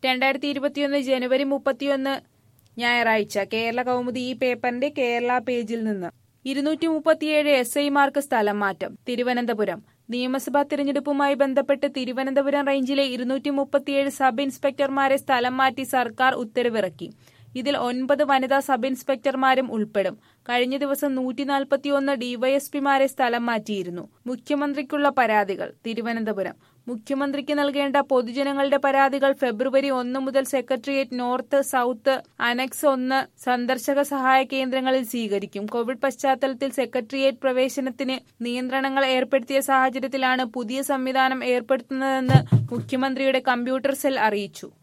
2021 ജനുവരി 31 ഞായറാഴ്ച കേരള കൗമുദി ഈ പേപ്പറിന്റെ കേരള പേജിൽ നിന്ന് 237 SIമാർക്ക് സ്ഥലം മാറ്റം. തിരുവനന്തപുരം നിയമസഭാ തിരഞ്ഞെടുപ്പുമായി ബന്ധപ്പെട്ട് തിരുവനന്തപുരം റേഞ്ചിലെ 237 സബ് ഇൻസ്പെക്ടർമാരെ സ്ഥലം മാറ്റി സർക്കാർ ഉത്തരവിറക്കി. ഇതിൽ 9 വനിതാ സബ് ഇൻസ്പെക്ടർമാരും ഉൾപ്പെടും. കഴിഞ്ഞ ദിവസം 141 ഡിവൈഎസ്പിമാരെ സ്ഥലം മാറ്റിയിരുന്നു. മുഖ്യമന്ത്രിക്കുള്ള പരാതികൾ. തിരുവനന്തപുരം മുഖ്യമന്ത്രിക്ക് നൽകേണ്ട പൊതുജനങ്ങളുടെ പരാതികൾ ഫെബ്രുവരി 1 മുതൽ സെക്രട്ടേറിയറ്റ് നോർത്ത്, സൗത്ത്, അനക്സ് 1 സന്ദർശക സഹായ കേന്ദ്രങ്ങളിൽ സ്വീകരിക്കും. കോവിഡ് പശ്ചാത്തലത്തിൽ സെക്രട്ടേറിയറ്റ് പ്രവേശനത്തിന് നിയന്ത്രണങ്ങൾ ഏർപ്പെടുത്തിയ സാഹചര്യത്തിലാണ് പുതിയ സംവിധാനം ഏർപ്പെടുത്തുന്നതെന്ന് മുഖ്യമന്ത്രിയുടെ കമ്പ്യൂട്ടർ സെൽ അറിയിച്ചു.